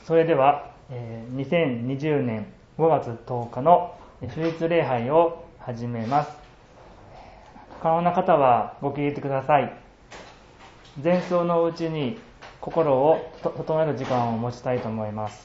それでは、2020年5月10日の主日礼拝を始めます。可能な方はご起立ください。前奏のうちに心を整える時間を持ちたいと思います。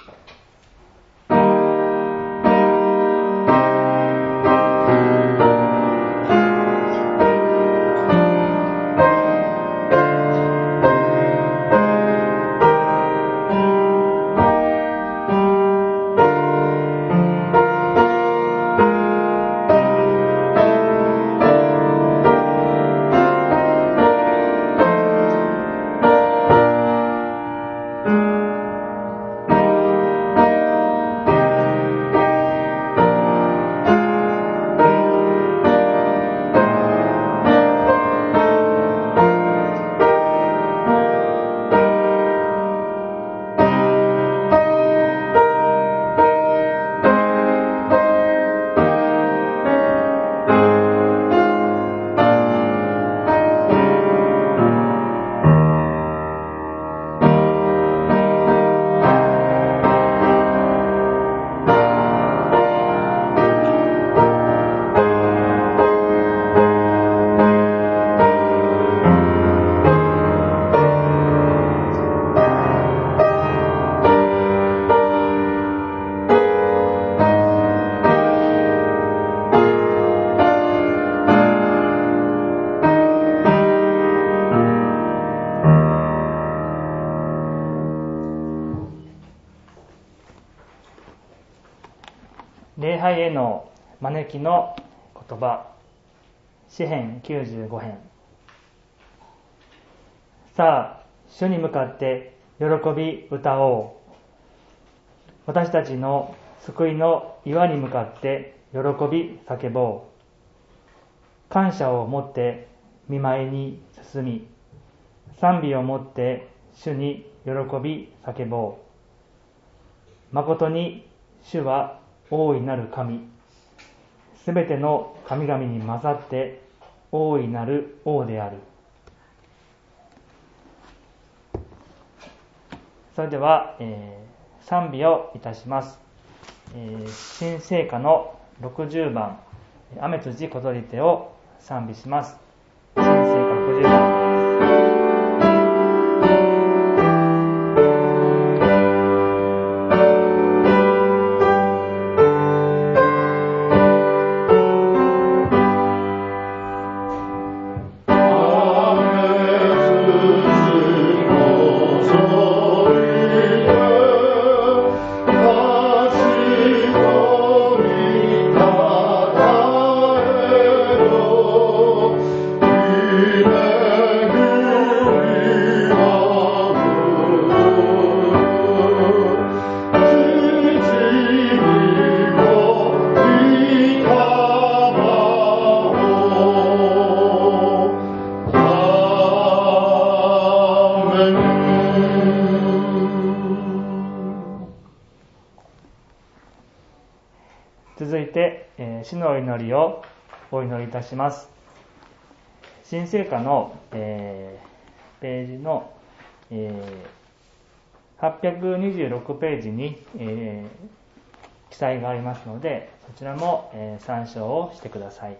礼拝への招きの言葉、詩編95編。さあ、主に向かって喜び歌おう。私たちの救いの岩に向かって喜び叫ぼう。感謝を持って御前に進み、賛美を持って主に喜び叫ぼう。誠に主は大いなる神、すべての神々に混ざって大いなる王である。それでは、賛美をいたします。新聖歌の60番、雨辻小鳥手を賛美します。新聖歌60番。続いて、主の祈りをお祈りいたします。新聖歌の、ページの、826ページに、記載がありますので、そちらも、参照をしてください。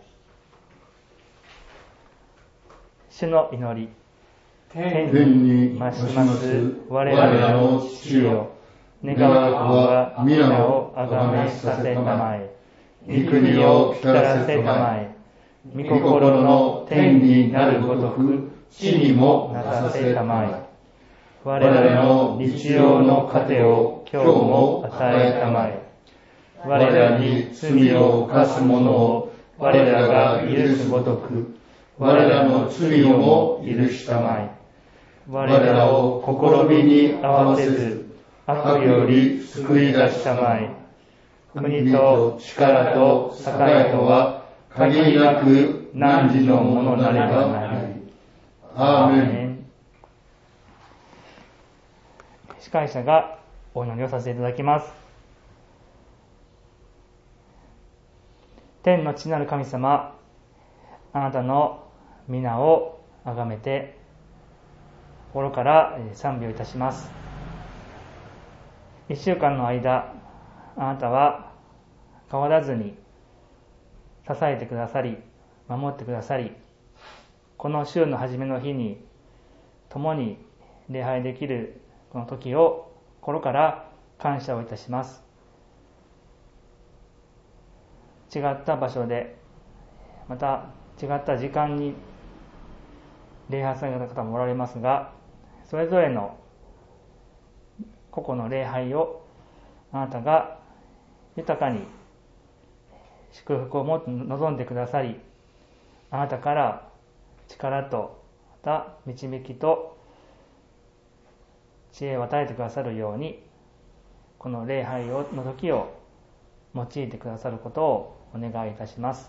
主の祈り。 天に増します我らの父よ、願わくは皆をあがめさせたまえ、御国を来らせたまえ、御心の天になるごとく地にもなさせたまえ。我らの日曜の糧を今日も与えたまえ。我らに罪を犯す者を我らが許すごとく、我らの罪をも許したまえ。我らを試みに合わせず、悪より救い出したまえ。国と力と栄とは限りなく汝のものなればなり。アーメン。 司会者がお祈りをさせていただきます。天の父なる神様、あなたの皆をあがめて心から賛美をいたします。 1週間の間、あなたは変わらずに支えてくださり、守ってくださり、この週の初めの日に共に礼拝できるこの時を心から感謝をいたします。違った場所で、また違った時間に礼拝された方もおられますが、それぞれの個々の礼拝をあなたが豊かに祝福をもって望んでくださり、あなたから力とまた導きと知恵を与えてくださるように、この礼拝の時を用いてくださることをお願いいたします。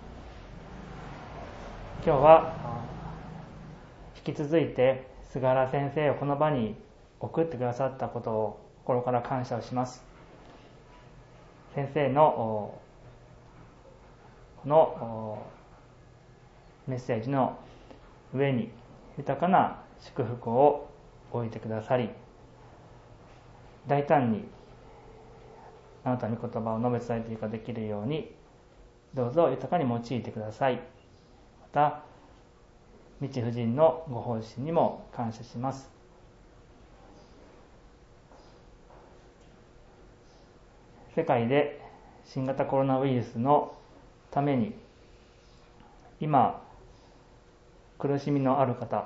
今日は引き続いて菅原先生をこの場に送ってくださったことを心から感謝をします。先生のこのメッセージの上に豊かな祝福を置いてくださり、大胆にあなたの御言葉を述べ伝えていくことができるように、どうぞ豊かに用いてください。また道夫人のご奉仕にも感謝します。世界で新型コロナウイルスのために今苦しみのある方、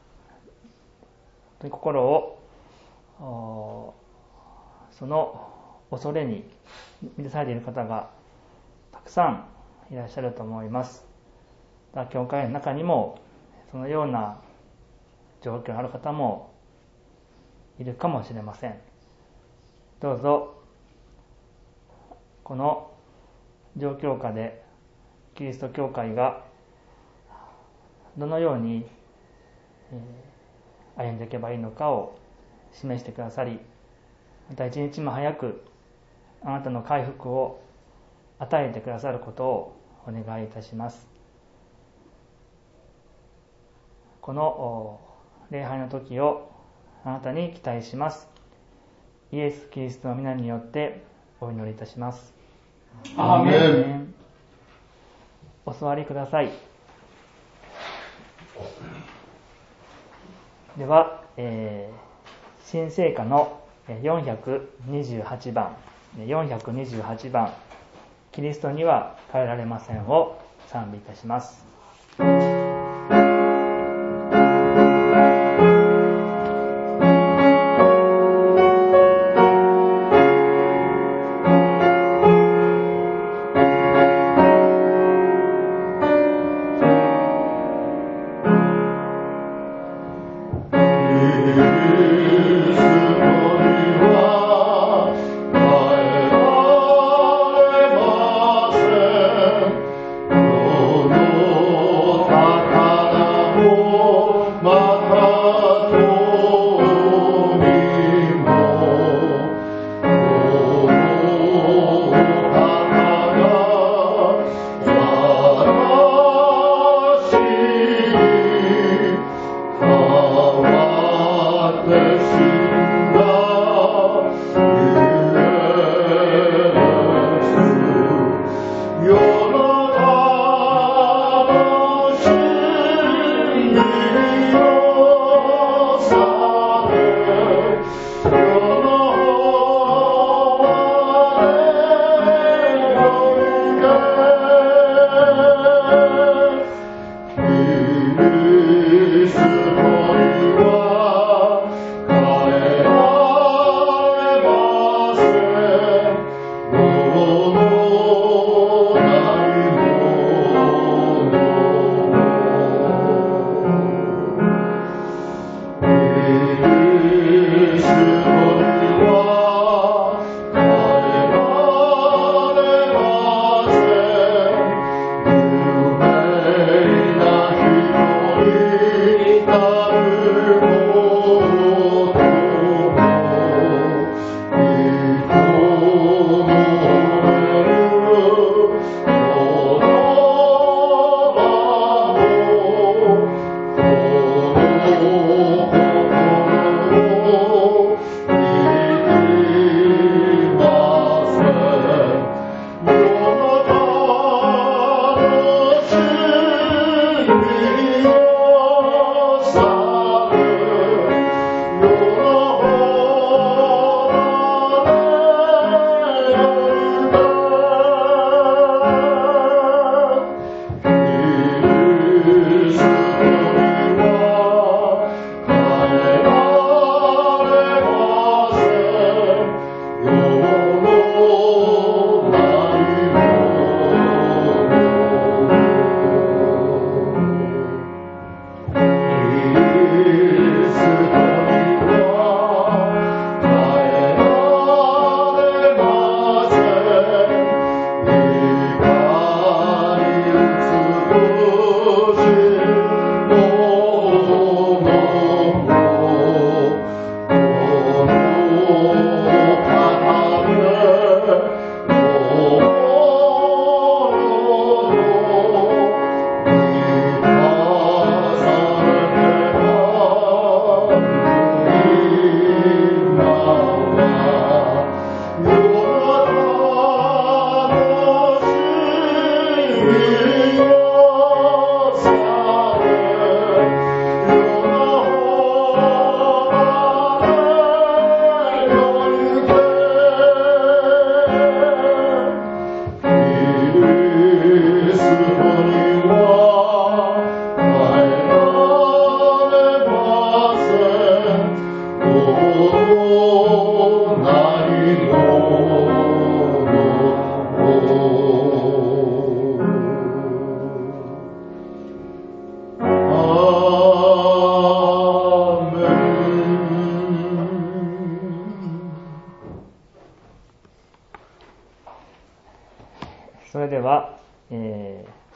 心をその恐れに満たされている方がたくさんいらっしゃると思います。教会の中にもそのような状況のある方もいるかもしれません。どうぞこの状況下でキリスト教会がどのように歩んでいけばいいのかを示してくださり、また一日も早くあなたの回復を与えてくださることをお願いいたします。この礼拝の時をあなたに期待します。イエス・キリストの皆によってお祈りいたします。 アーメン。 お座りください。では、新聖歌の428番キリストには変えられませんを賛美いたします。 Oh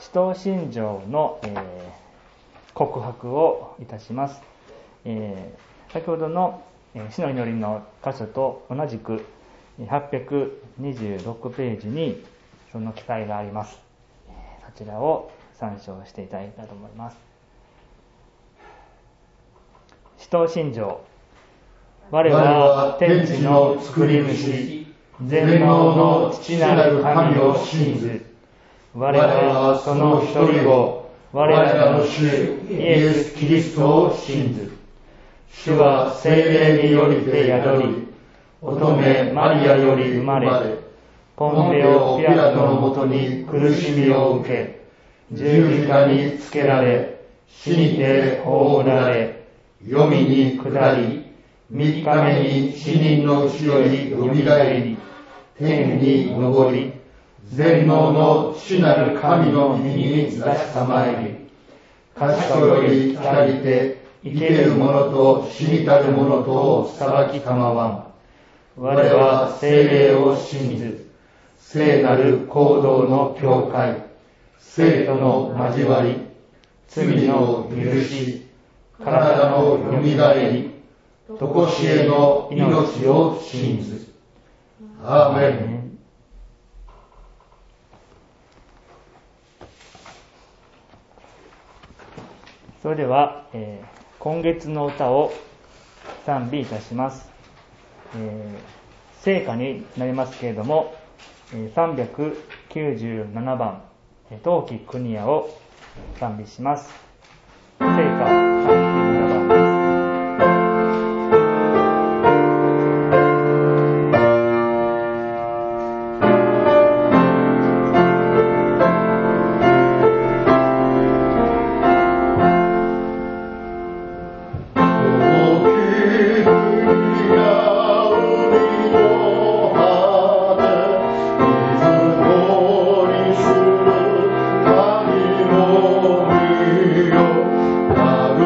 使徒信条の、告白をいたします。先ほどの主の祈りの箇所と同じく826ページにその記載があります。そちらを参照していただきたいと思います。使徒信条。我は天地の作り主、全能の父なる神を信ず。我はその一人子、我らの主イエス・キリストを信ず。主は聖霊によりて宿り、乙女マリアより生まれ、ポンペオ・ピラトのもとに苦しみを受け、十字架につけられ、死にて葬られ、黄泉に下り、3日目に死人のうちよりよみがえり、天に昇り、全能の主なる神の御に座したまえり、賢より来たりて、生ける者と死にたる者とを裁きたまわん。我は聖霊を信ず、聖なる行動の教会、聖との交わり、罪の許し、体のよみがえり、とこしえの命を信ず。アーメン。それでは、今月の歌を賛美いたします。聖歌になりますけれども、397番、陶器国屋を賛美します。聖歌397番です。 神の御よ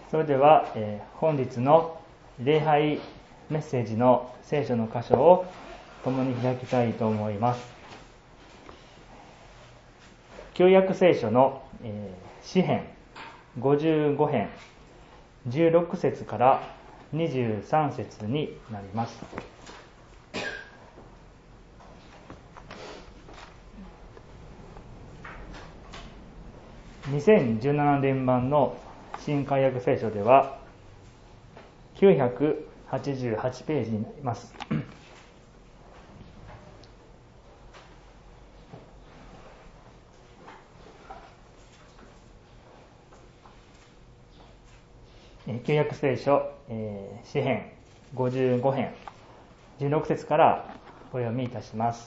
それでは、本日の礼拝メッセージの聖書の箇所を共に開きたいと思います。旧約聖書の、詩編55編16節から23節になります。2017年版の新海訳聖書では988ページになります。旧約聖書、詩編55編16節からお読みいたします。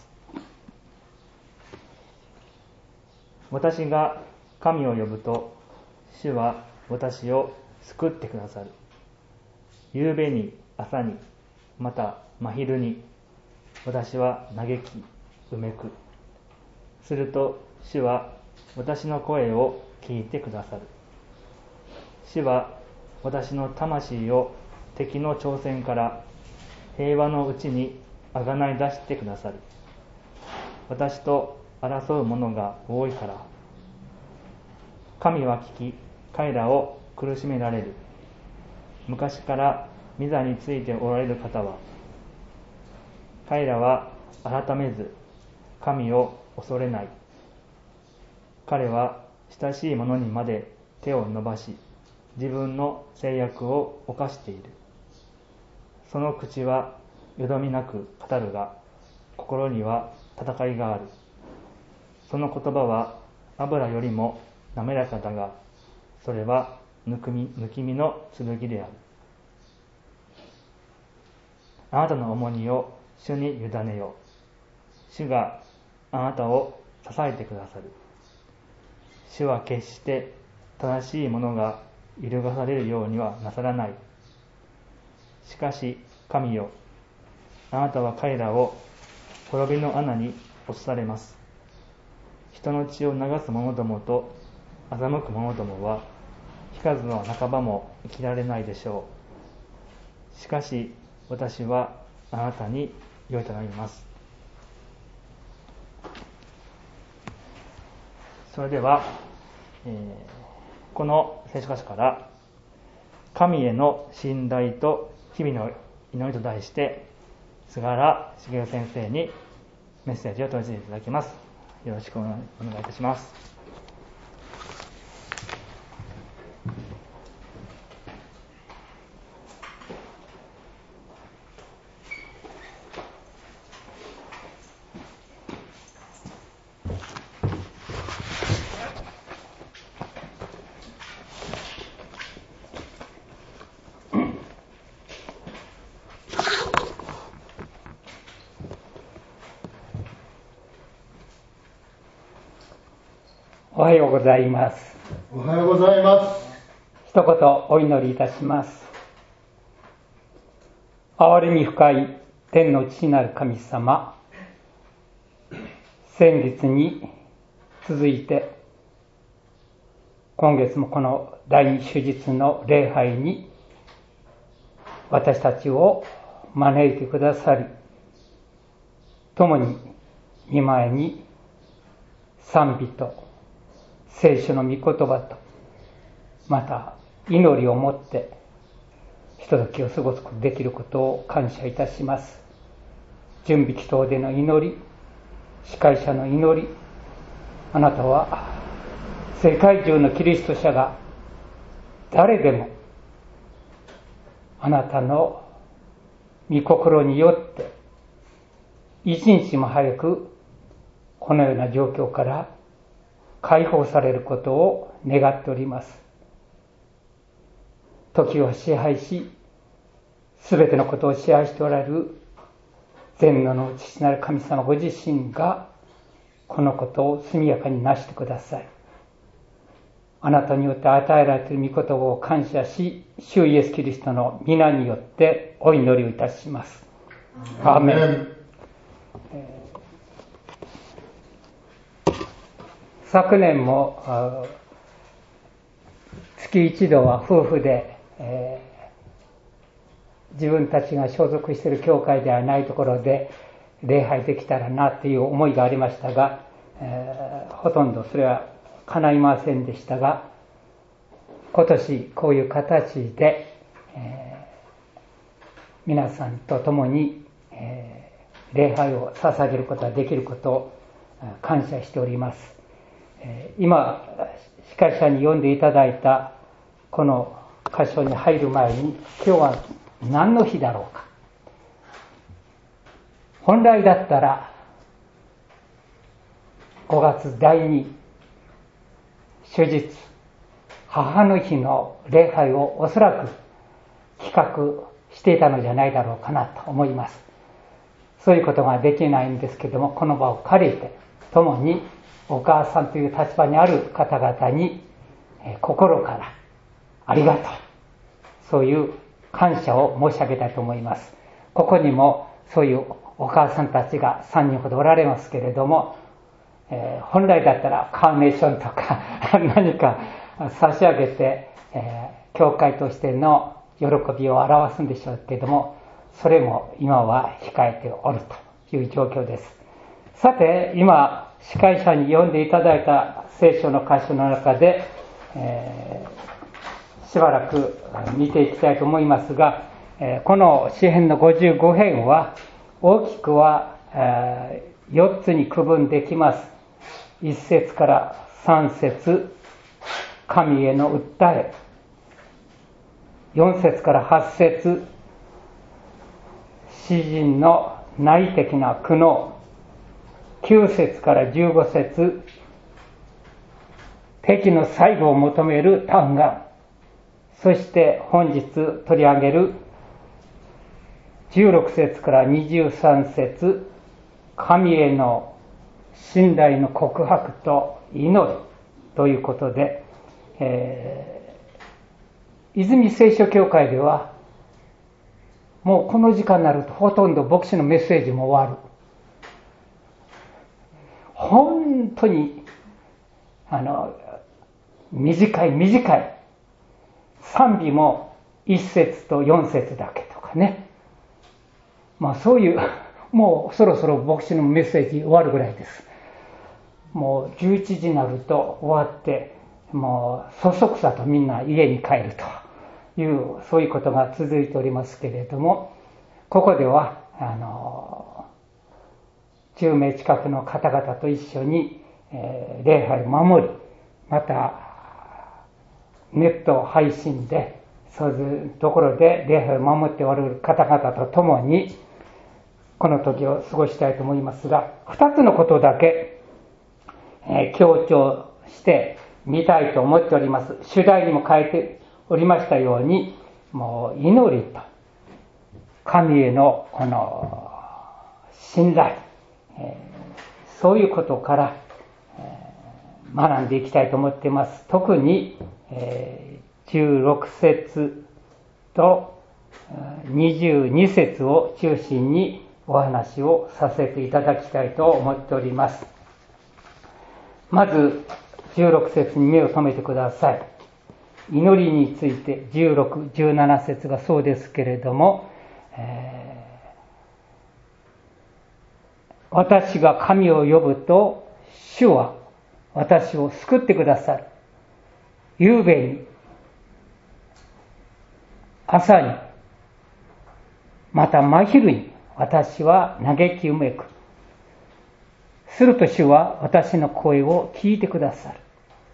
私が神を呼ぶと、主は私を救ってくださる。夕べに、朝に、また真昼に、私は嘆き、うめく。すると、主は私の声を聞いてくださる。主は私の魂を敵の挑戦から平和のうちにあがない出してくださる。私と争う者が多いから。神は聞き、彼らを苦しめられる。昔から御座についておられる方は、彼らは改めず神を恐れない。彼は親しい者にまで手を伸ばし、自分の制約を犯している。その口はよどみなく語るが、心には戦いがある。その言葉は油よりも滑らかだが、それは抜き身の剣である。あなたの重荷を主に委ねよう。主があなたを支えてくださる。主は決して正しい者が揺るがされるようにはなさらない。しかし神よ、あなたは彼らを滅びの穴に落とされます。人の血を流す者どもと欺く者どもは、日数の半ばも生きられないでしょう。しかし私はあなたによいとなります。それでは、この聖書箇所から神への信頼と日々の祈りと題して、菅原茂先生にメッセージを閉じていただきます。よろしくお願いいたします。 おはようございます。 おはようございます。 一言お祈りいたします。憐れみ深い天の父なる神様、先月に続いて今月もこの第二主日の礼拝に私たちを招いてくださり、共に御前に賛美と聖書の御言葉と、また祈りを持ってひとときを過ごすことができることを感謝いたします。準備祈祷での祈り、司会者の祈り、あなたは世界中のキリスト者が誰でもあなたの御心によって一日も早くこのような状況から解放されることを願っております。時を支配し、すべてのことを支配しておられる全能の父なる神様ご自身がこのことを速やかになしてください。あなたによって与えられている御言葉を感謝し、主イエスキリストの皆によってお祈りをいたします。アーメン。昨年も月一度は夫婦で、自分たちが所属している教会ではないところで礼拝できたらなという思いがありましたが、ほとんどそれは叶いませんでしたが、今年こういう形で、皆さんと共に、礼拝を捧げることができることを感謝しております。今司会者に読んでいただいたこの箇所に入る前に、今日は何の日だろうか。本来だったら5月第2主日母の日の礼拝をおそらく企画していたのじゃないだろうかなと思います。そういうことができないんですけども、この場を借りて共にお母さんという立場にある方々に心からありがとう、そういう感謝を申し上げたいと思います。ここにもそういうお母さんたちが3人ほどおられますけれども、本来だったらカーネーションとか何か差し上げて、教会としての喜びを表すんでしょうけれども、それも今は控えておるという状況です。さて、今司会者に読んでいただいた聖書の箇所の中で、しばらく見ていきたいと思いますが、この詩編の55編は大きくは4つに区分できます。1節から3節、神への訴え、4節から8節、詩人の内的な苦悩、9節から15節、敵の最後を求める嘆願、そして本日取り上げる16節から23節、神への信頼の告白と祈りということで、泉聖書教会ではもうこの時間になるとほとんど牧師のメッセージも終わる。本当に短い賛美も1節と4節だけとかね、そういうもうそろそろ牧師のメッセージ終わるぐらいです。もう11時になると終わって、もうそそくさとみんな家に帰るというそういうことが続いておりますけれども、ここでは10名近くの方々と一緒に、礼拝を守り、またネット配信でそういうところで礼拝を守っておられる方々と共にこの時を過ごしたいと思いますが、2つのことだけ、強調してみたいと思っております。主題にも書いておりましたように、もう祈りと神へのこの信頼、そういうことから学んでいきたいと思っています。特に16節と22節を中心にお話をさせていただきたいと思っております。まず16節に目を留めてください。祈りについて16、17節がそうですけれども、私が神を呼ぶと主は私を救ってくださる。夕べに、朝に、また真昼に私は嘆きうめく。すると主は私の声を聞いてくださる。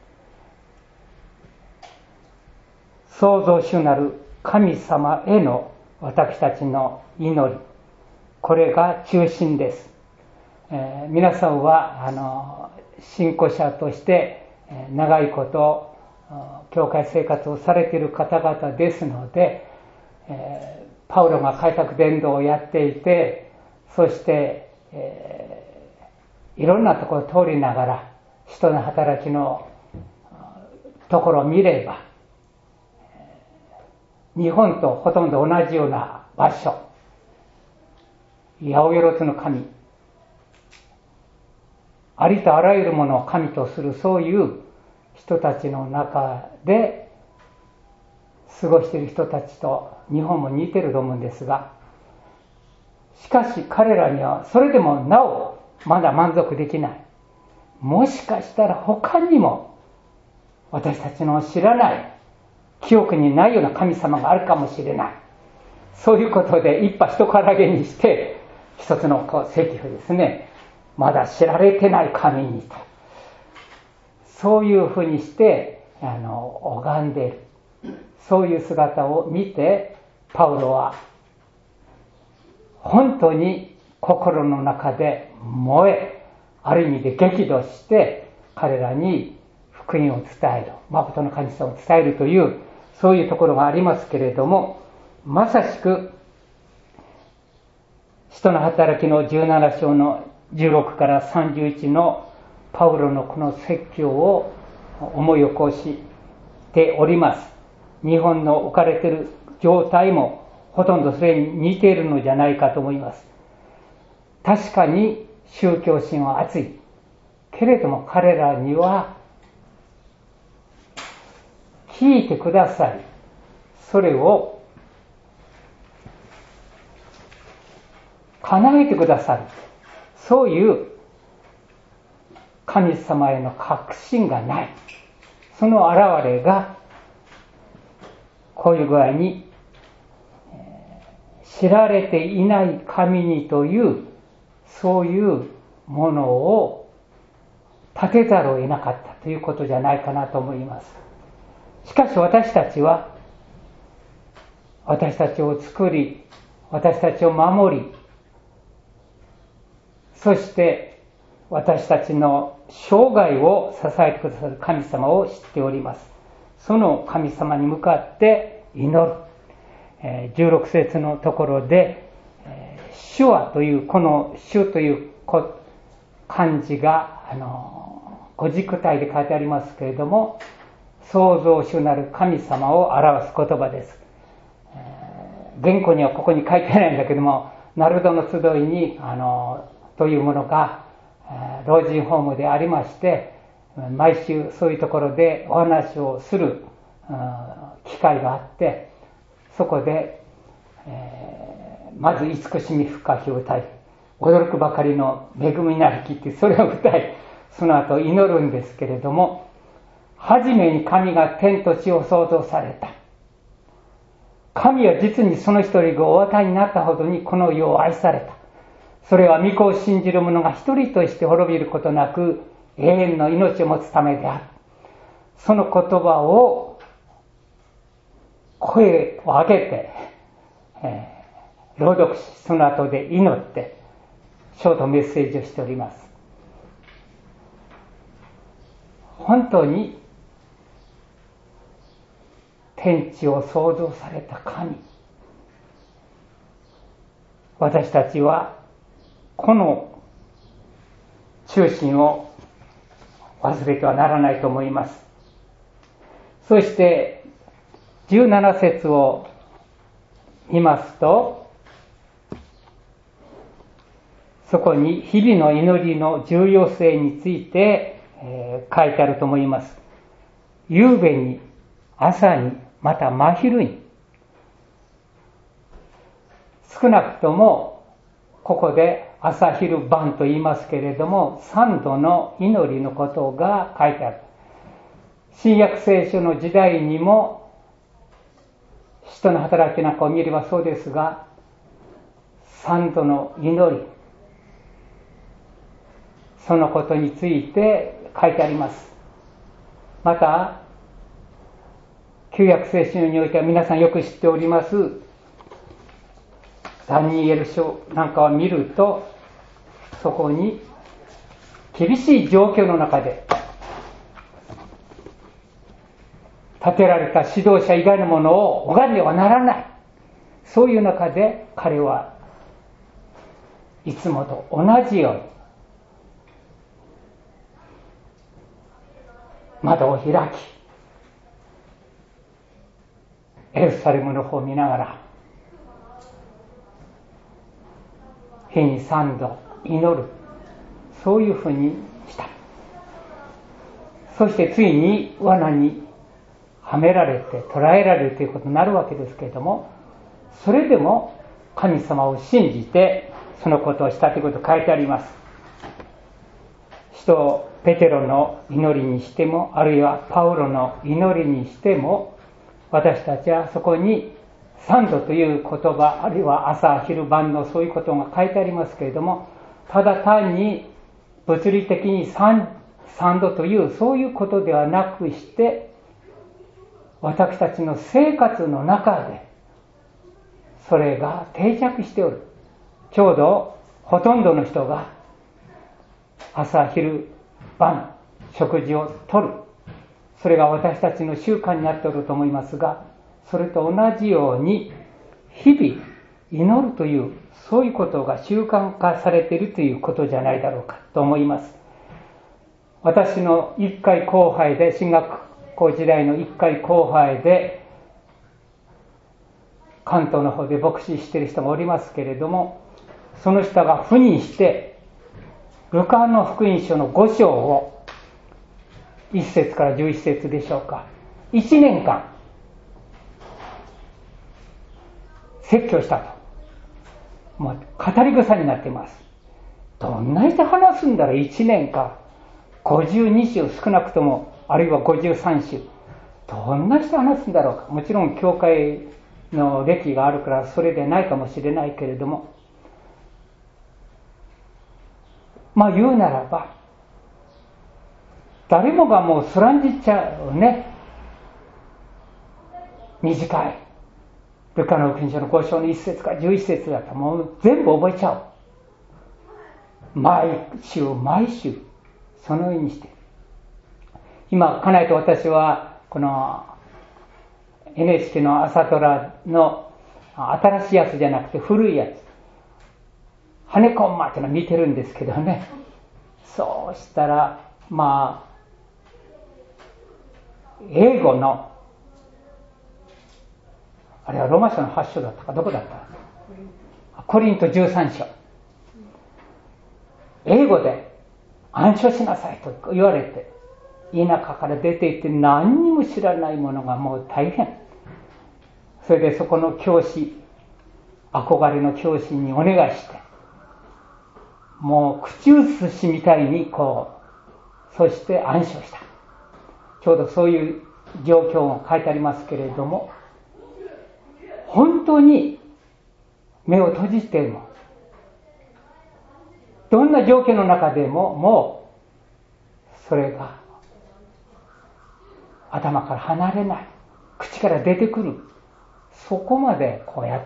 創造主なる神様への私たちの祈り、これが中心です。皆さんは信仰者として長いこと教会生活をされている方々ですので、パウロが開拓伝道をやっていて、そして、いろんなところを通りながら人の働きのところを見れば、日本とほとんど同じような場所、八百万の神、ありとあらゆるものを神とするそういう人たちの中で、 過ごしている人たちと日本も似てると思うんですが、しかし彼らにはそれでもなおまだ満足できない。もしかしたら他にも私たちの知らない記憶にないような神様があるかもしれない。そういうことで一派一からげにして一つの石碑ですね、まだ知られてない神にと、そういうふうにして拝んでいる、そういう姿を見てパウロは本当に心の中で燃え、ある意味で激怒して彼らに福音を伝える、誠の神様を伝えるというそういうところがありますけれども、まさしく使徒の働きの17章の16から31のパウロのこの説教を思い起こしております。日本の置かれている状態もほとんどそれに似ているのじゃないかと思います。確かに宗教心は熱いけれども、彼らには聞いてください、それを叶えてくださる、そういう神様への確信がない。その現れがこういう具合に知られていない神にというそういうものを立てざるを得なかったということじゃないかなと思います。しかし私たちは私たちを作り、私たちを守り、そして私たちの生涯を支えてくださる神様を知っております。その神様に向かって祈る。16節のところで、主はというこの主という漢字が語軸体で書いてありますけれども、創造主なる神様を表す言葉です。原稿にはここに書いてないんだけども、ナルドの集いにというものが老人ホームでありまして、毎週そういうところでお話をする機会があって、そこで、まず慈しみ深きを歌い、驚くばかりの恵みなりきってそれを歌い、その後祈るんですけれども、はじめに神が天と地を創造された。神は実にその一人がお与えになったほどにこの世を愛された。それは御子を信じる者が一人として滅びることなく永遠の命を持つためである。その言葉を声を上げて、朗読し、その後で祈ってショートメッセージをしております。本当に天地を創造された神、私たちはこの中心を忘れてはならないと思います。そして17節を見ますと、そこに日々の祈りの重要性について、書いてあると思います。夕べに、朝に、また真昼に、少なくともここで朝昼晩と言いますけれども、3度の祈りのことが書いてある。新約聖書の時代にも使徒の働きなんかを見ればそうですが、3度の祈り、そのことについて書いてあります。また旧約聖書においては皆さんよく知っておりますダニエル書なんかを見ると、そこに厳しい状況の中で立てられた指導者以外のものを拝んではならない、そういう中で彼はいつもと同じように窓を開き、エルサレムの方を見ながら日に3度祈る、そういうふうにした。そしてついに罠にはめられて捕らえられるということになるわけですけれども、それでも神様を信じてそのことをしたということが書いてあります。使徒ペテロの祈りにしても、あるいはパウロの祈りにしても、私たちはそこに3度という言葉、あるいは朝昼晩のそういうことが書いてありますけれども、ただ単に物理的に 3度というそういうことではなくして、私たちの生活の中でそれが定着しておる。ちょうどほとんどの人が朝昼晩食事をとる、それが私たちの習慣になっておると思いますが、それと同じように日々祈るというそういうことが習慣化されているということじゃないだろうかと思います。私の一回後輩で、進学校時代の一回後輩で関東の方で牧師している人がおりますけれども、その人が赴任してルカの福音書の5章を1節から11節でしょうか、1年間説教したと、もう語り草になっています。どんなして話すんだろう、1年か52週少なくとも、あるいは53週、どんなして話すんだろうか。もちろん教会の歴があるからそれでないかもしれないけれども、まあ言うならば誰もがもうそらんじっちゃうね。短いルカの福音書の5章の1節から11節だともう全部覚えちゃう。毎週そのようにして、今家内と私はこの NHK の朝ドラの新しいやつじゃなくて古いやつ、ハネコンマってのを見てるんですけどね。そうしたらまあ英語のあれはローマ書の8章だったかどこだった、コリント13章、英語で暗唱しなさいと言われて、田舎から出て行って何にも知らないものがもう大変。それでそこの教師、憧れの教師にお願いして、もう口移しみたいにそして暗唱した。ちょうどそういう状況が書いてありますけれども、本当に目を閉じてもどんな状況の中でももうそれが頭から離れない、口から出てくる、そこまでやった。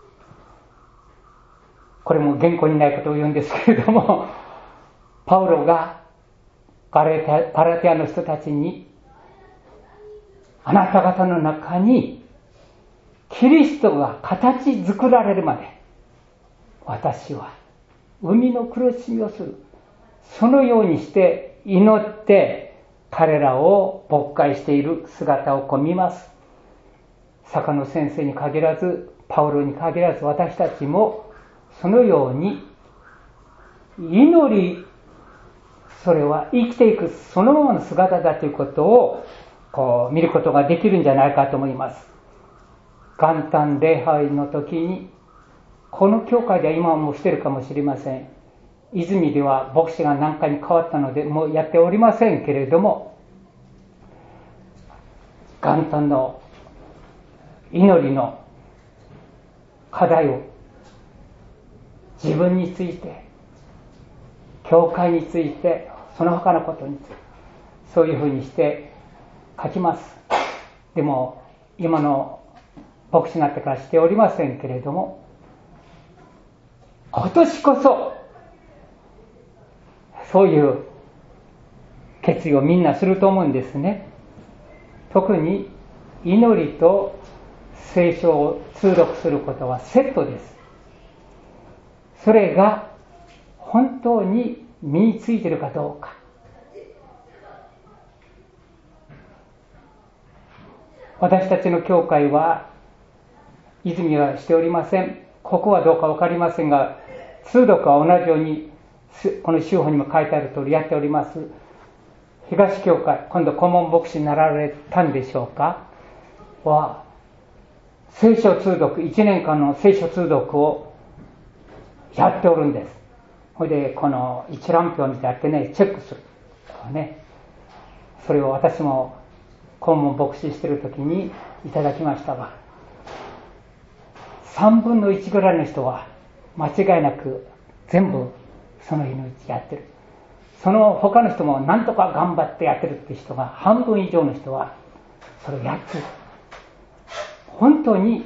これも原稿にないことを言うんですけれども、パウロがガラテヤの人たちに、あなた方の中にキリストが形作られるまで私は海の苦しみをする、そのようにして祈って彼らを牧会している姿を見ます。坂野先生に限らず、パウロに限らず、私たちもそのように祈り、それは生きていくそのままの姿だということを見ることができるんじゃないかと思います。元旦礼拝の時に、この教会では今はもうしてるかもしれません。泉では牧師が何回に変わったのでもうやっておりませんけれども、元旦の祈りの課題を自分について、教会について、その他のことについて、そういうふうにして書きます。でも今の牧師になってからしておりませんけれども、今年こそそういう決意をみんなすると思うんですね。特に祈りと聖書を通読することはセットです。それが本当に身についているかどうか。私たちの教会は泉はしておりません。ここはどうか分かりませんが、通読は同じようにこの修法にも書いてある通りやっております。 東教会、今度顧問牧師になられたんでしょうかは、聖書通読、1年間の聖書通読をやっておるんです。それでこの一覧表にやってね、チェックするとね、それを私も顧問牧師している時にいただきましたが、3分の1ぐらいの人は間違いなく全部その日のうちやってる。その他の人も何とか頑張ってやってるって人が半分以上の人はそれをやってる。本当に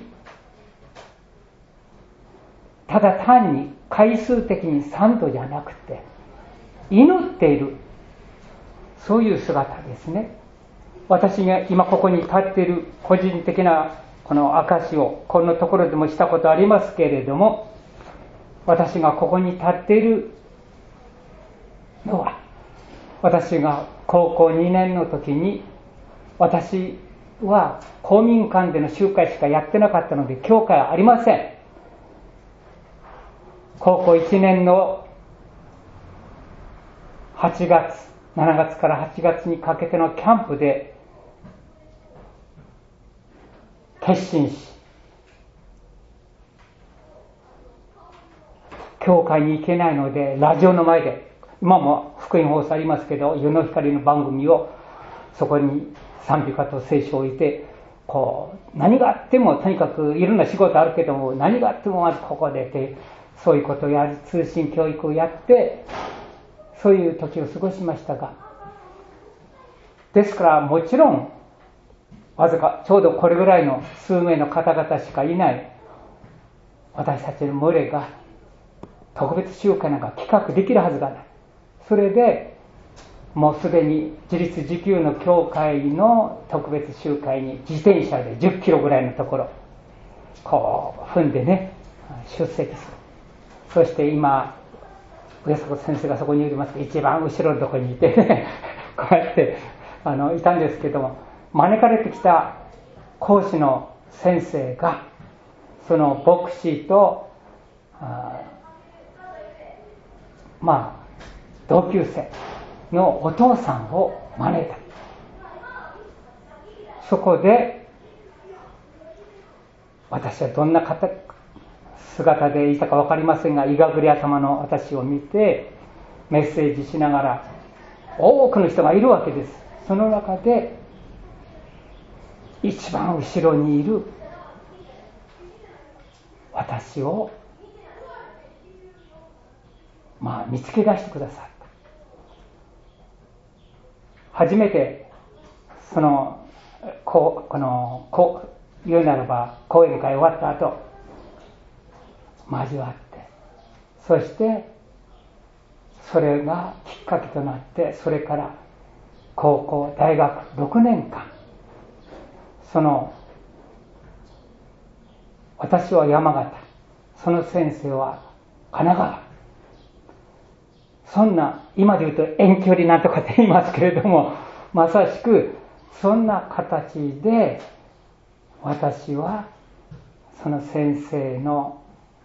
ただ単に回数的に3度じゃなくて祈っている、そういう姿ですね。私が今ここに立っている個人的なこの証をこのところでもしたことありますけれども、私がここに立っているのは、私が高校2年の時に、私は公民館での集会しかやってなかったので教会はありません。高校1年の7月から8月にかけてのキャンプで決心し、教会に行けないのでラジオの前で、今も福音放送ありますけど、湯の光の番組をそこに賛美歌と聖書を置いて、こう何があっても、とにかくいろんな仕事あるけども何があってもまずここでってそういうことをやる、通信教育をやって、そういう時を過ごしましたが、ですからもちろんわずかちょうどこれぐらいの数名の方々しかいない私たちの群れが特別集会なんか企画できるはずがない。それでもうすでに自立自給の教会の特別集会に自転車で10キロぐらいのところこう踏んでね出席する。そして今上坂先生がそこにいますけど、一番後ろのところにいて、ね、こうやっていたんですけども、招かれてきた講師の先生がその牧師と同級生のお父さんを招いた。そこで私はどんな姿でいたか分かりませんが、いがぐり頭の私を見てメッセージしながら、多くの人がいるわけです。その中で一番後ろにいる私を見つけ出してくださった。初めて言うならば講演会終わった後交わって、そしてそれがきっかけとなって、それから高校大学6年間、私は山形、その先生は神奈川、そんな今で言うと遠距離なんとかって言いますけれども、まさしくそんな形で私はその先生の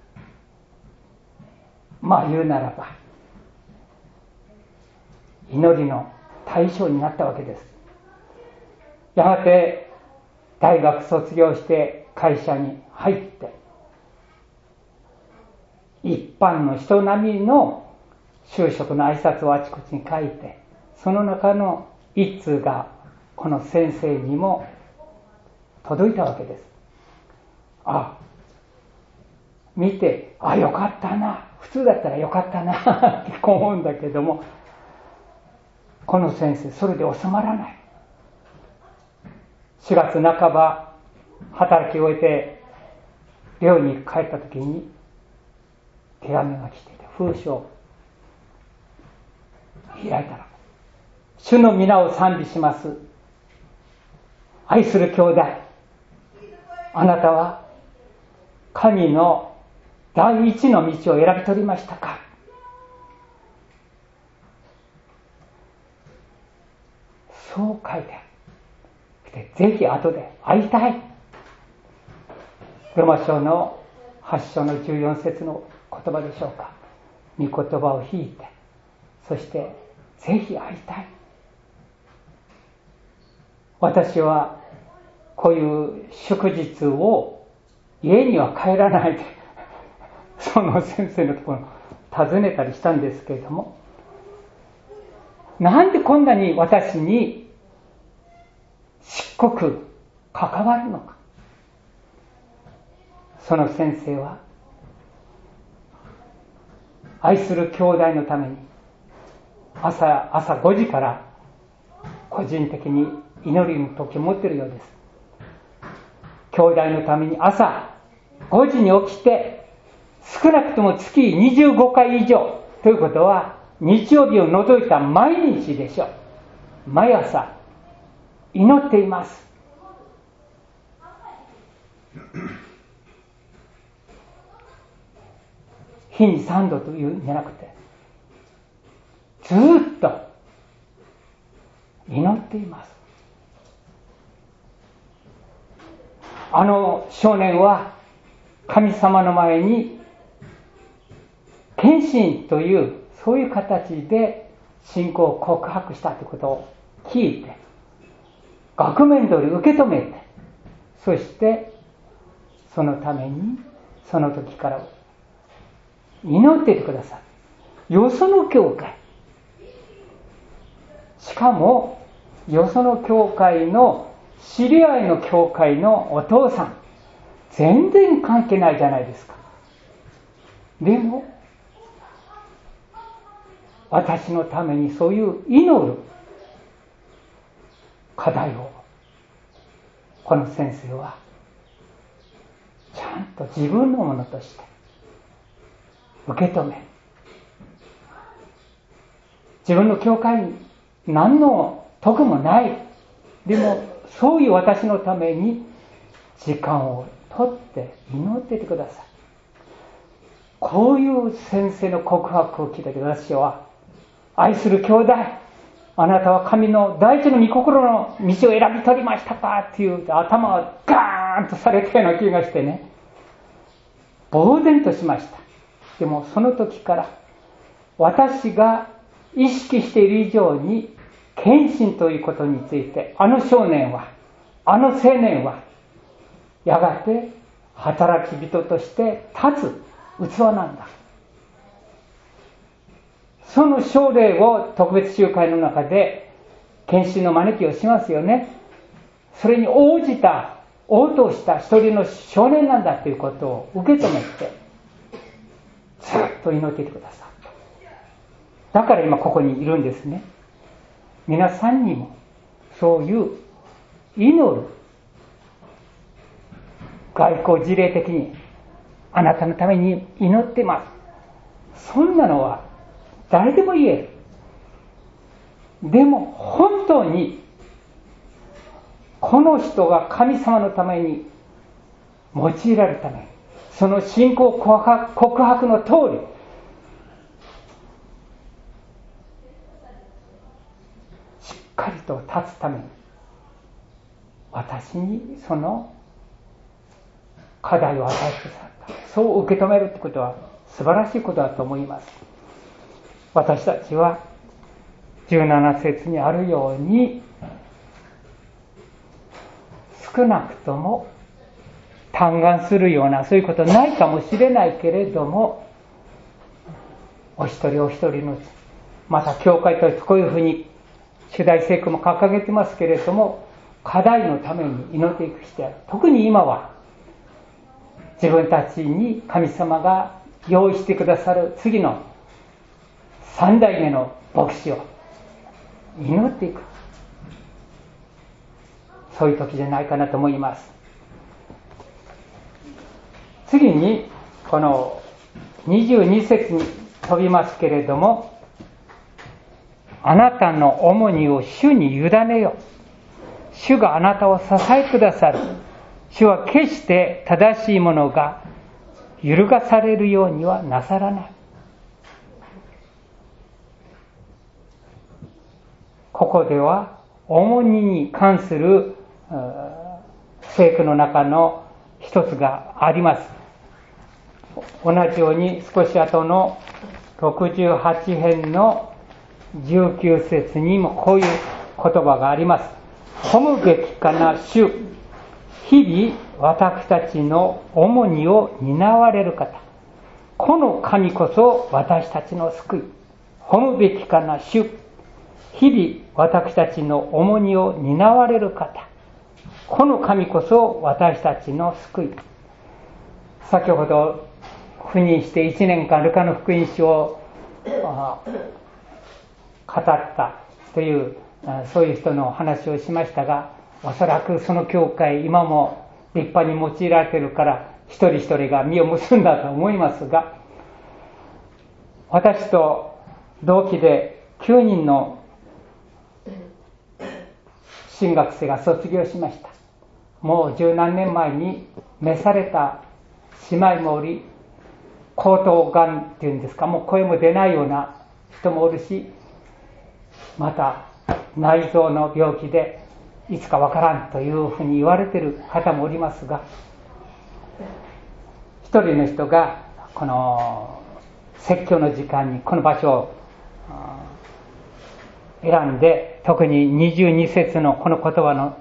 言うならば祈りの対象になったわけです。やがて大学卒業して会社に入って、一般の人並みの就職の挨拶をあちこちに書いて、その中の一通がこの先生にも届いたわけです。見て、よかったな、普通だったらよかったなって思うんだけども、この先生それで収まらない。4月半ば働き終えて寮に帰った時に手紙が来ていて、封書開いたら、主の皆を賛美します。愛する兄弟、あなたは神の第一の道を選び取りましたか。そう書いてある。ぜひ後で会いたい。ロマ書の8章の14節の言葉でしょうか。御言葉を引いて、そしてぜひ会いたい。 私はこういう祝日を家には帰らないでその先生のところを訪ねたりしたんですけれども、なんでこんなに私にしつこく関わるのか。その先生は愛する兄弟のために朝5時から個人的に祈りの時を持っているようです。兄弟のために朝5時に起きて、少なくとも月25回以上ということは日曜日を除いた毎日でしょう。毎朝祈っています。日に3度というんじゃなくて、ずっと祈っています。あの少年は神様の前に献身というそういう形で信仰を告白したということを聞いて、額面通り受け止めて、そしてそのためにその時から祈っていてください。よその教会、しかもよその教会の知り合いの教会のお父さん、全然関係ないじゃないですか。でも私のためにそういう祈る課題をこの先生はちゃんと自分のものとして受け止め、自分の教会に何の得もない、でもそういう私のために時間を取って祈っていてください。こういう先生の告白を聞いて私は、愛する兄弟、あなたは神の大地の御心の道を選び取りましたかっていう頭をガーンとされたような気がしてね、呆然としました。でもその時から私が意識している以上に献身ということについて、あの少年は、あの青年はやがて働き人として立つ器なんだ。その奨励を特別集会の中で献身の招きをしますよね。それに応答した一人の少年なんだということを受け止めてずっと祈っていてください。だから今ここにいるんですね。皆さんにもそういう祈る、外交事例的にあなたのために祈ってます、そんなのは誰でも言える。でも本当にこの人が神様のために用いられるために、その信仰告白の通りしっかりと立つために、私にその課題を与えてくださった。そう受け止めるってことは素晴らしいことだと思います。私たちは17節にあるように、少なくとも嘆願するようなそういうことはないかもしれないけれども、お一人お一人の、また教会としてこういうふうに主題聖句も掲げてますけれども、課題のために祈っていく必要がある。特に今は自分たちに神様が用意してくださる次の3代目の牧師を祈っていく、そういう時じゃないかなと思います。次にこの22節に飛びますけれども、あなたの重荷を主に委ねよ。主があなたを支えてくださる。主は決して正しいものが揺るがされるようにはなさらない。ここでは重荷に関する聖句の中の一つがあります。同じように少し後の68編の19節にもこういう言葉があります。 褒むべきかな主、日々私たちの重荷を担われる方、この神こそ私たちの救い。褒むべきかな主、日々私たちの重荷を担われる方、この神こそ私たちの救い。先ほど赴任して1年間ルカの福音書を語ったというそういう人の話をしましたが、おそらくその教会今も立派に用いられているから一人一人が実を結んだと思いますが、私と同期で9人の神学生が卒業しました。もう十何年前に召された姉妹もおり、喉頭がんっていうんですか、もう声も出ないような人もおるし、また内臓の病気でいつかわからんというふうに言われている方もおりますが、一人の人がこの説教の時間にこの場所を選んで、特に22節のこの言葉の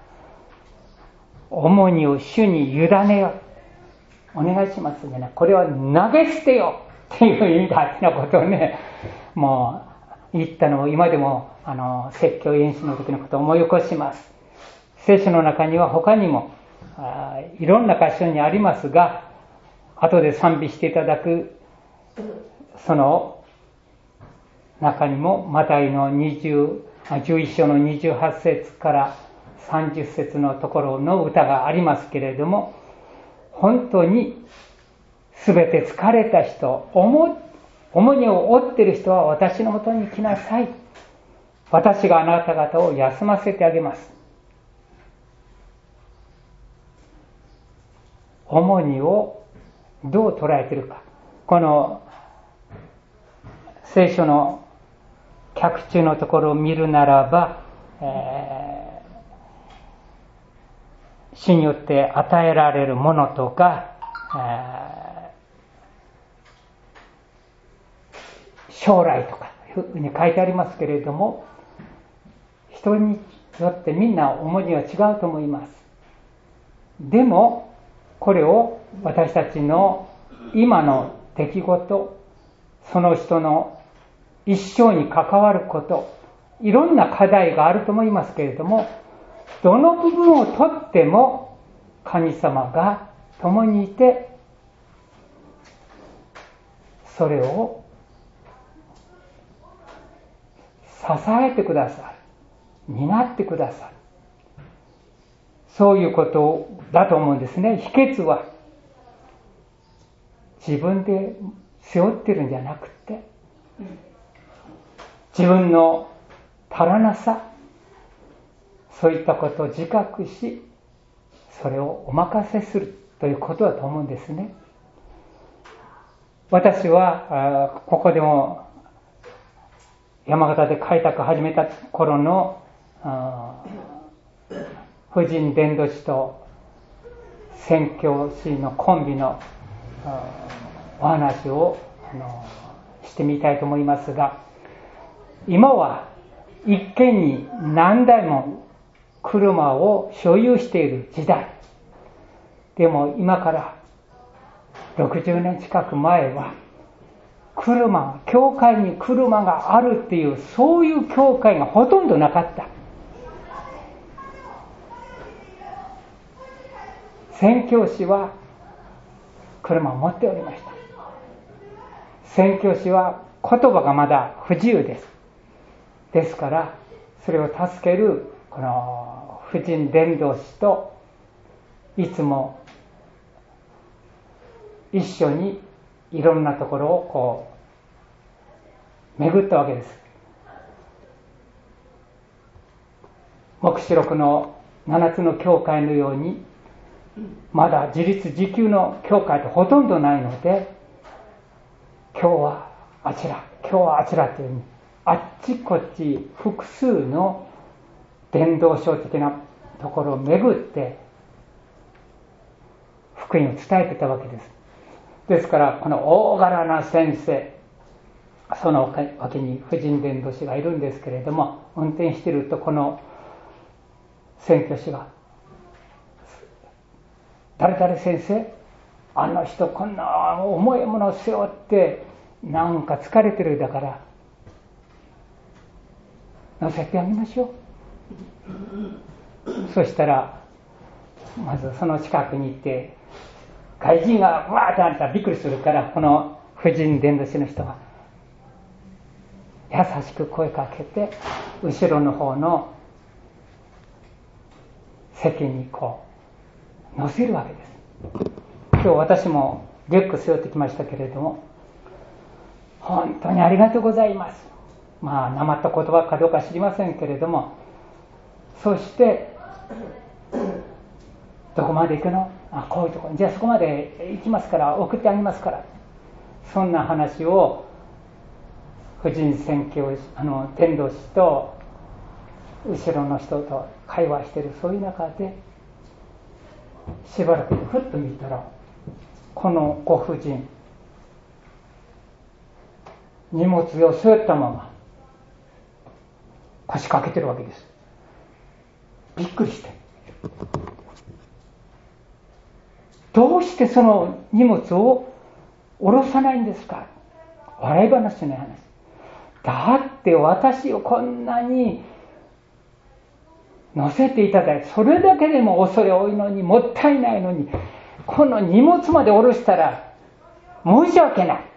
重荷を主に委ねよ、お願いしますね。これは投げ捨てよっていう意味だってなことをね、もう言ったのを今でも説教演習の時のことを思い起こします。聖書の中には他にもいろんな箇所にありますが、後で賛美していただくその中にもマタイの11章の28節から30節のところの歌がありますけれども、本当に全て疲れた人、重荷を負っている人は私のもとに来なさい。私があなた方を休ませてあげます。重荷をどう捉えているか。この聖書の脚注のところを見るならば、主によって与えられるものとか、将来とかいうふうに書いてありますけれども、人によってみんな重荷は違うと思います。でもこれを私たちの今の出来事、その人の一生に関わること、いろんな課題があると思いますけれども、どの部分をとっても神様が共にいて、それを支えてください、担ってください。そういうことだと思うんですね。秘訣は自分で背負ってるんじゃなくて、自分の足らなさ、そういったことを自覚し、それをお任せするということだと思うんですね。私はここでも山形で開拓始めた頃の婦人伝道師と宣教師のコンビのお話をしてみたいと思いますが、今は一軒に何台も車を所有している時代。でも今から60年近く前は教会に車があるっていう、そういう教会がほとんどなかった。宣教師は車を持っておりました。宣教師は言葉がまだ不自由です。ですからそれを助けるこの婦人伝道師といつも一緒にいろんなところをこう巡ったわけです。黙示録の7つの教会のようにまだ自立自給の教会ってほとんどないので、今日はあちら、今日はあちらというふうにあっちこっち複数の伝道商的なところを巡って福音を伝えてたわけです。ですからこの大柄な先生、その脇に婦人伝道師がいるんですけれども、運転しているとこの宣教師が、誰々先生、あの人こんな重いものを背負ってなんか疲れてるだから乗せてあげましょう。そしたらまずその近くに行って、外人がわーってなったらびっくりするから、この婦人伝道師の人が優しく声かけて後ろの方の席にこう乗せるわけです。今日私もリュック背負ってきましたけれども、本当にありがとうございます。まあなまった言葉かどうか知りませんけれども、そしてどこまで行くの？こういうところ、じゃあそこまで行きますから送ってあげますから、そんな話を婦人宣教伝道師と後ろの人と会話している、そういう中でしばらくふっと見たら、このご婦人荷物を背負ったまま腰掛けてるわけです。びっくりして、どうしてその荷物を下ろさないんですか。笑い話の話。だって私をこんなに乗せていただいて、それだけでも恐れ多いのに、もったいないのに、この荷物まで下ろしたら申し訳ない。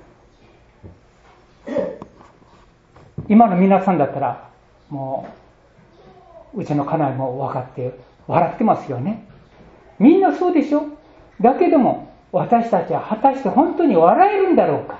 今の皆さんだったらもううちの家内も分かって笑ってますよね。みんなそうでしょ。だけども私たちは果たして本当に笑えるんだろうか。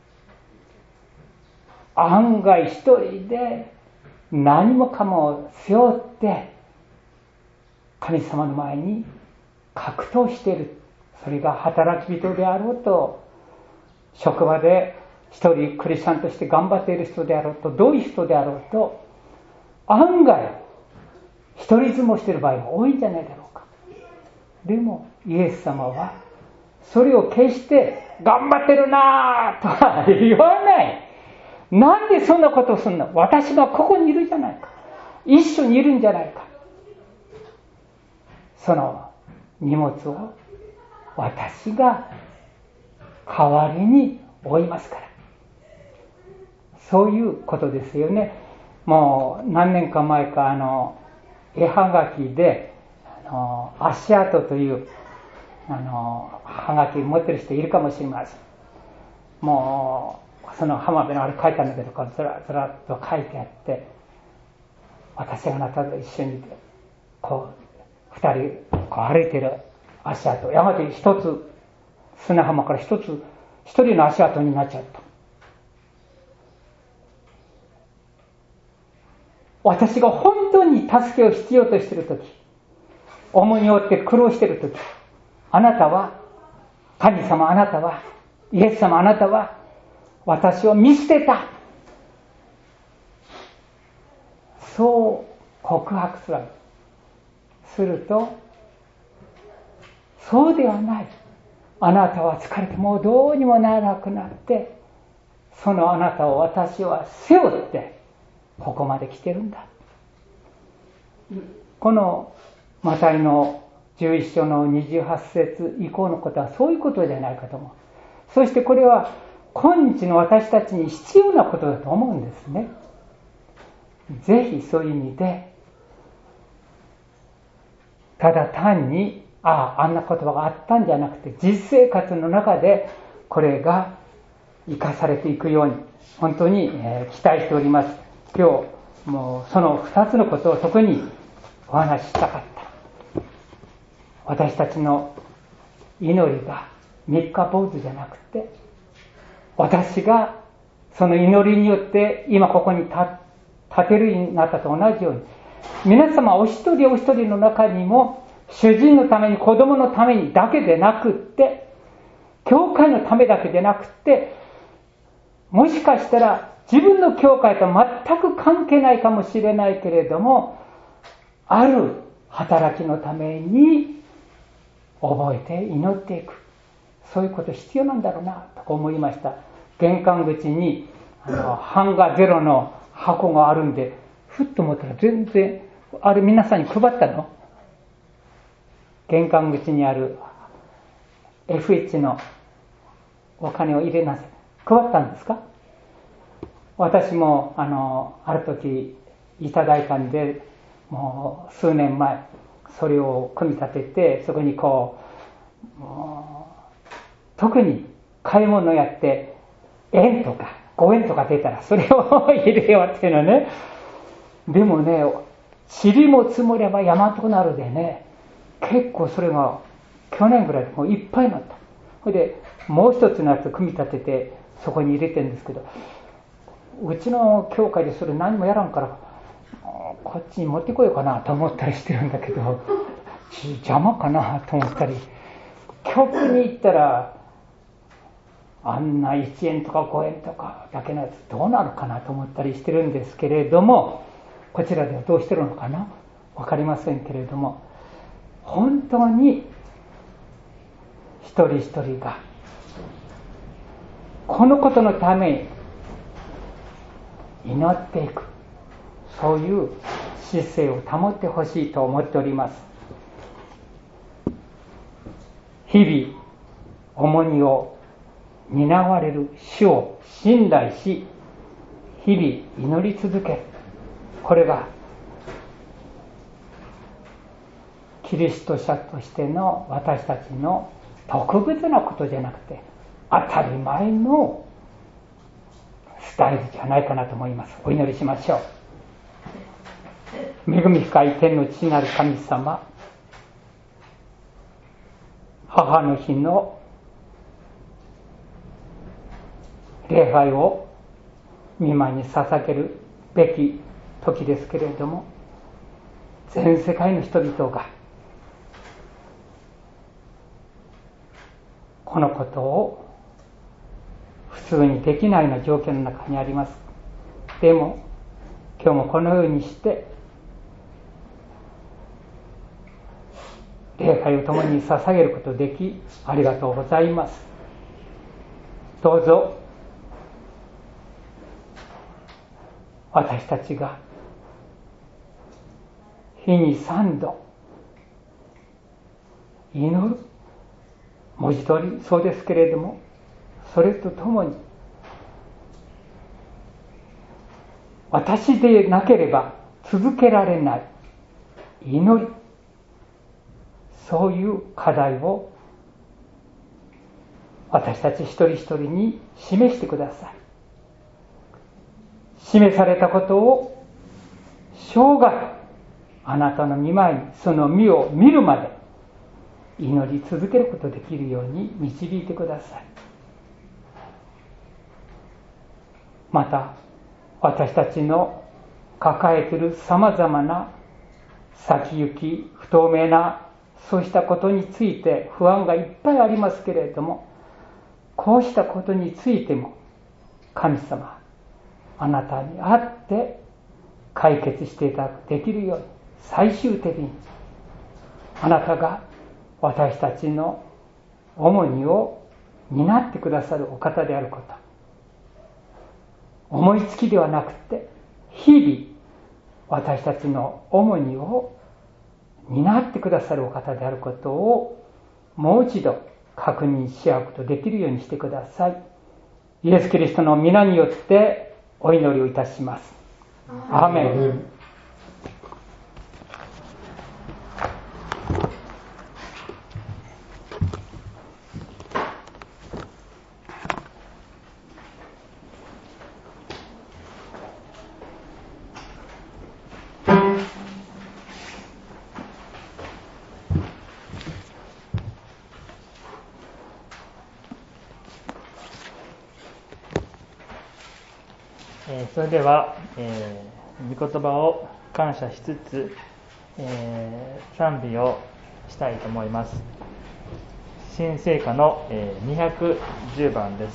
案外一人で何もかも背負って神様の前に格闘している。それが働き人であろうと、職場で一人クリスチャンとして頑張っている人であろうと、どういう人であろうと、案外一人相撲している場合が多いんじゃないだろうか。でもイエス様はそれを決して頑張ってるなとは言わない。なんでそんなことをするの？私がここにいるじゃないか、一緒にいるんじゃないか。その荷物を私が代わりに負いますから。そういうことですよね。もう何年か前か絵はがきで足跡というはがき持ってる人いるかもしれません。もうその浜辺のあれ書いたんだけど、ずらずらっと書いてあって、私があなたと一緒にいてこう二人こう歩いてる足跡、やがて一つ砂浜から一人の足跡になっちゃった。私が本当に助けを必要としているとき、重荷を負って苦労しているとき、あなたは、神様あなたは、イエス様あなたは私を見捨てた。そう告白する。すると、そうではない。あなたは疲れてもうどうにもならなくなって、そのあなたを私は背負ってここまで来てるんだ。このマタイの11章の28節以降のことはそういうことじゃないかと思う。そしてこれは今日の私たちに必要なことだと思うんですね。ぜひそういう意味で、ただ単にあんな言葉があったんじゃなくて、実生活の中でこれが生かされていくように本当に期待しております。今日もうその2つのことを特にお話ししたかった。私たちの祈りが三日坊主じゃなくて、私がその祈りによって今ここに立てるようになったと同じように、皆様お一人お一人の中にも主人のために、子供のためにだけでなくって、教会のためだけでなくって、もしかしたら自分の教会と全く関係ないかもしれないけれども、ある働きのために覚えて祈っていく、そういうこと必要なんだろうなと思いました。玄関口に版画ゼロの箱があるんで、ふっと思ったら全然あれ皆さんに配ったの？玄関口にある FH のお金を入れなさい。配ったんですか？私もある時いただいたんで、もう数年前それを組み立てて、そこに特に買い物やって円とか5円とか出たらそれを入れようっていうのね。でもね、塵も積もれば山となるでね、結構それが去年ぐらいでもういっぱいになった。それでもう一つのやつ組み立ててそこに入れてるんですけど、うちの教会でそれ何もやらんからこっちに持ってこようかなと思ったりしてるんだけど、邪魔かなと思ったり、局に行ったらあんな1円とか5円とかだけのやつどうなるかなと思ったりしてるんですけれども、こちらではどうしてるのかなわかりませんけれども、本当に一人一人がこのことのために祈っていく、そういう姿勢を保ってほしいと思っております。日々重荷を担われる主を信頼し、日々祈り続ける。これがキリスト者としての私たちの特別なことじゃなくて当たり前のスタイルじゃないかなと思います。お祈りしましょう。恵み深い天の父なる神様、母の日の礼拝を御前に捧げるべき時ですけれども、全世界の人々がこのことを普通にできないような状況の中にあります。でも今日もこのようにして礼拝を共に捧げることできありがとうございます。どうぞ私たちが日に3度祈る、文字通りそうですけれども、それとともに私でなければ続けられない祈り、そういう課題を私たち一人一人に示してください。示されたことを生涯あなたの御前にその御を見るまで祈り続けることができるように導いてください。また私たちの抱えているさまざまな先行き不透明なそうしたことについて不安がいっぱいありますけれども、こうしたことについても神様あなたに会って解決していただくできるように、最終的にあなたが私たちの重荷を担ってくださるお方であること、思いつきではなくて日々私たちの重荷を担ってくださるお方であることをもう一度確認し合うことできるようにしてください。イエス・キリストの皆によってお祈りをいたします。アーメン。 それでは、御言葉を感謝しつつ、賛美をしたいと思います。新聖歌の、210番です。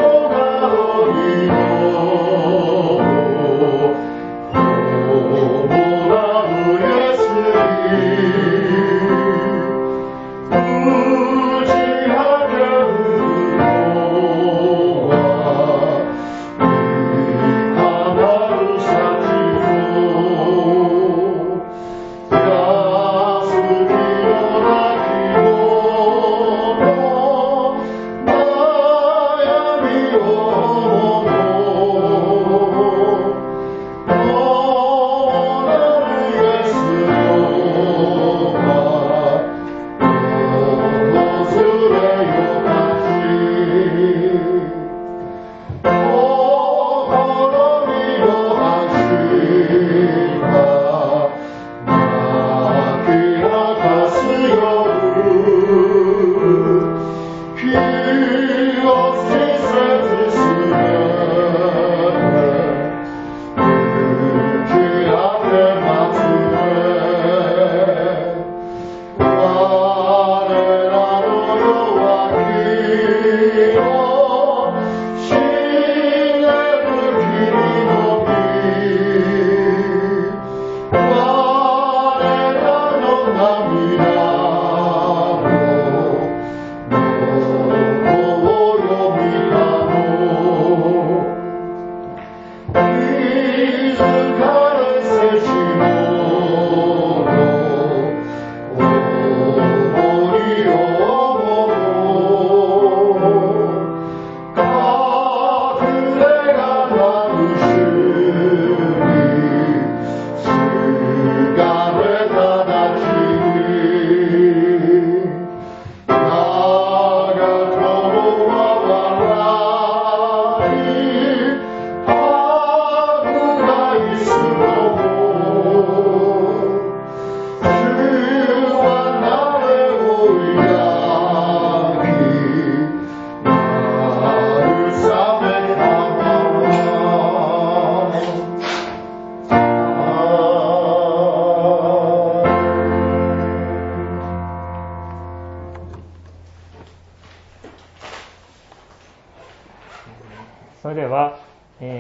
Oh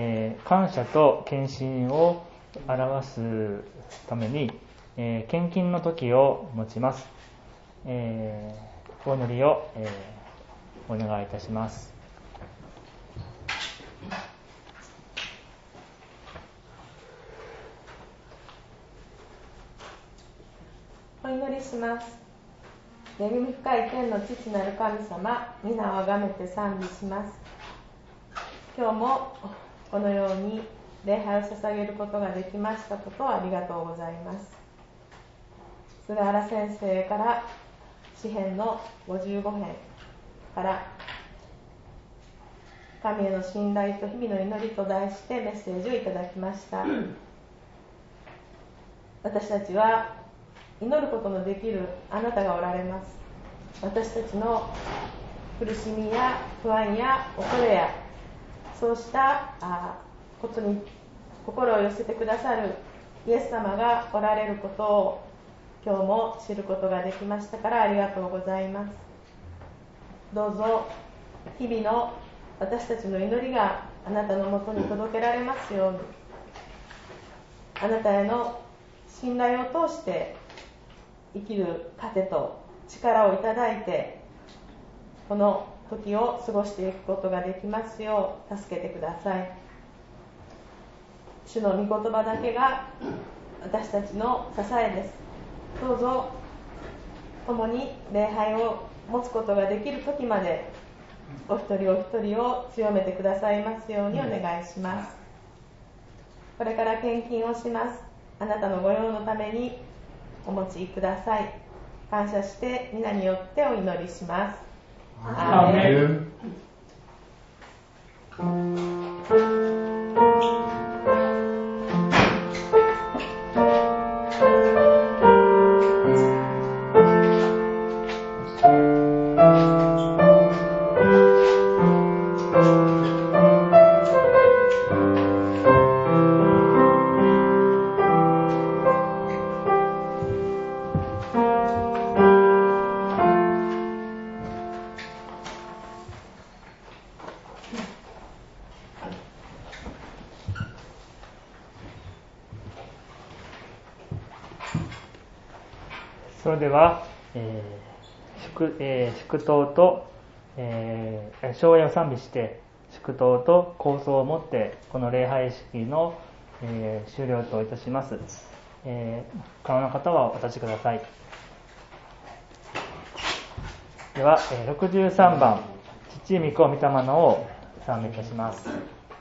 感謝と献身を表すために、献金の時を持ちます。お祈りを、お願いいたします。 お祈りします。恵み深い天の父なる神様、皆をあがめて賛美します。今日もこのように礼拝を捧げることができましたことをありがとうございます。菅原先生から詩編の55編から神への信頼と日々の祈りと題してメッセージをいただきました。私たちは祈ることのできるあなたがおられます。私たちの苦しみや不安や恐れやそうしたことに心を寄せてくださるイエス様がおられることを今日も知ることができましたからありがとうございます。どうぞ日々の私たちの祈りがあなたのもとに届けられますように、あなたへの信頼を通して生きる糧と力をいただいてこの時を過ごしていくことができますよう助けてください。主の御言葉だけが私たちの支えです。どうぞ共に礼拝を持つことができる時までお一人お一人を強めてくださいますようにお願いします。これから献金をします。あなたの御用のためにお持ちください。感謝して皆によってお祈りします。アーメン。 それでは、祝祷と、唱詠を賛美して祝祷と構想をもってこの礼拝式の、終了といたします。可能な方はお立ちください。では、63番父御子御霊のを賛美いたします。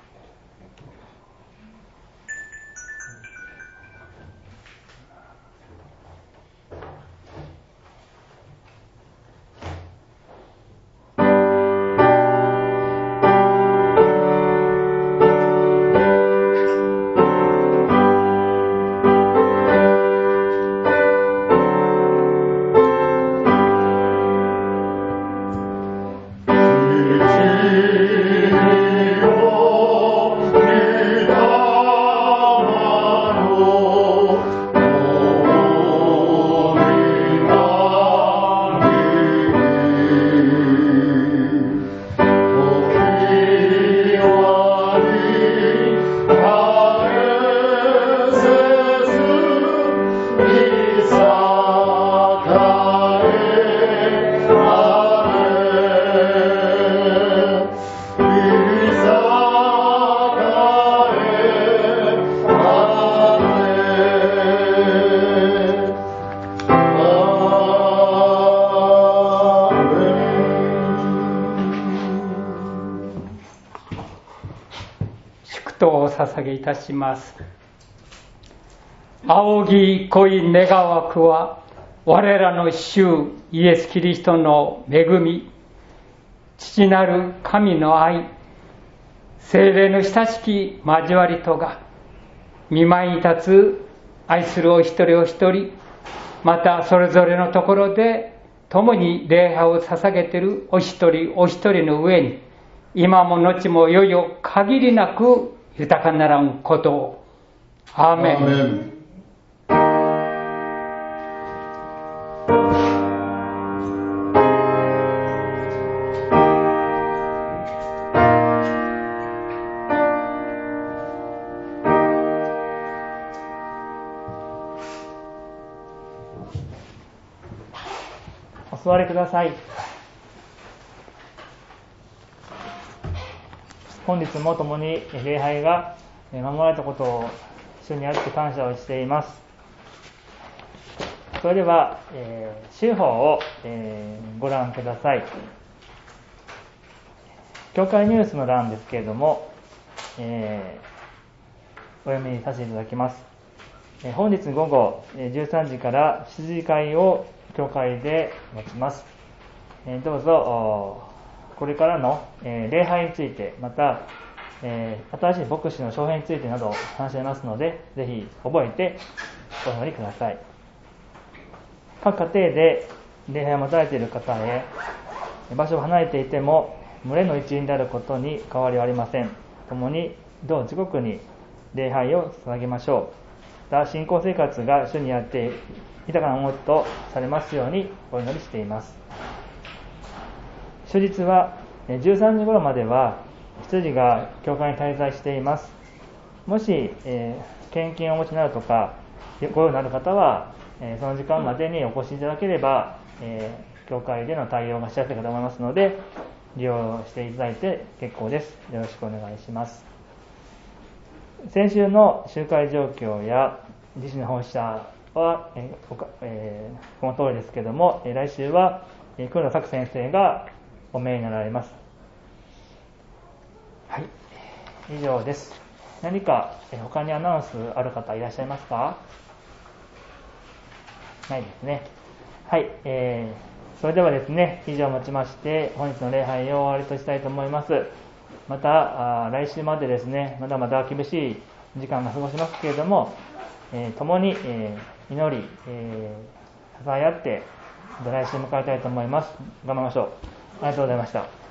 捧げいたします。仰ぎ恋願わくは我らの主イエス・キリストの恵み、父なる神の愛、聖霊の親しき交わりとが御前に立つ愛するお一人お一人、またそれぞれのところで共に礼拝を捧げているお一人お一人の上に今も後もよよ限りなく豊かならんことを。アーメン。アーメン。 座りください。本日も共に礼拝が守られたことを主にあって感謝をしています。それでは、週報を、ご覧ください。教会ニュースの欄ですけれども、お読みさせていただきます。本日午後13時から羊会を教会で持ちます。どうぞこれからの礼拝について、また新しい牧師の招聘についてなど話し合いますので、ぜひ覚えてお祈りください。各家庭で礼拝を持たれている方へ、場所を離れていても群れの一員であることに変わりはありません。共に同時刻に礼拝を捧げましょう。また信仰生活が主にあって豊かなものとされますようにお祈りしています。終日は13時頃までは羊が教会に滞在しています。もし、献金をお持ちになるとかご用になる方は、その時間までにお越しいただければ、教会での対応がしやすいかと思いますので、利用していただいて結構です。よろしくお願いします。先週の集会状況や自身の奉仕者は、この通りですけれども、来週は黒田作先生がお見えになられます。はい、以上です。何か他にアナウンスある方いらっしゃいますか？ないですね。はい、それではですね、以上をもちまして本日の礼拝を終わりとしたいと思います。また来週までですね、まだまだ厳しい時間が過ごしますけれども、共に、祈り、支え合って来週迎えたいと思います。頑張りましょう。ありがとうございました。